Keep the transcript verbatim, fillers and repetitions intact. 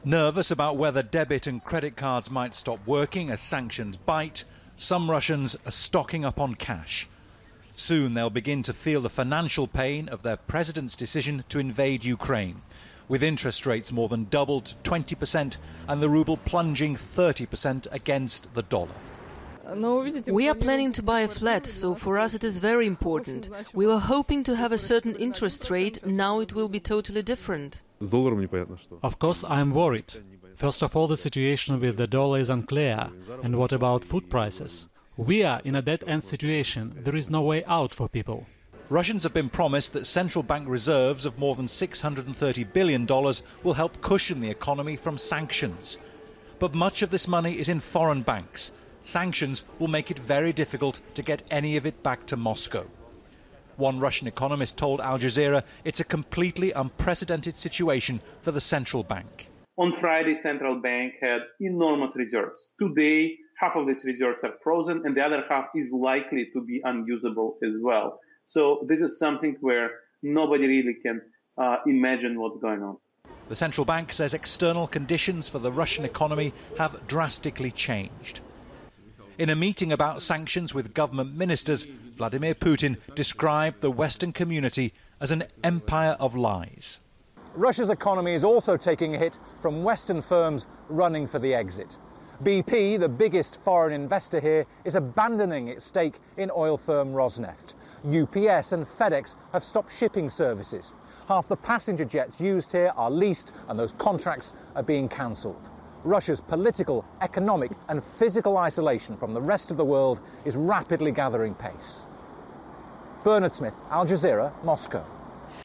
Nervous about whether debit and credit cards might stop working as sanctions bite, some Russians are stocking up on cash. Soon they'll begin to feel the financial pain of their president's decision to invade Ukraine, with interest rates more than doubled to twenty percent and the ruble plunging thirty percent against the dollar. We are planning to buy a flat, so for us it is very important. We were hoping to have a certain interest rate, now it will be totally different. Of course, I am worried. First of all, the situation with the dollar is unclear. And what about food prices? We are in a dead-end situation. There is no way out for people. Russians have been promised that central bank reserves of more than six hundred thirty billion dollars will help cushion the economy from sanctions. But much of this money is in foreign banks. Sanctions will make it very difficult to get any of it back to Moscow. One Russian economist told Al Jazeera it's a completely unprecedented situation for the central bank. On Friday, central bank had enormous reserves. Today, half of these reserves are frozen and the other half is likely to be unusable as well. So this is something where nobody really can uh, imagine what's going on. The central bank says external conditions for the Russian economy have drastically changed. In a meeting about sanctions with government ministers, Vladimir Putin described the Western community as an empire of lies. Russia's economy is also taking a hit from Western firms running for the exit. B P, the biggest foreign investor here, is abandoning its stake in oil firm Rosneft. U P S and FedEx have stopped shipping services. Half the passenger jets used here are leased and those contracts are being cancelled. Russia's political, economic and physical isolation from the rest of the world is rapidly gathering pace. Bernard Smith, Al Jazeera, Moscow.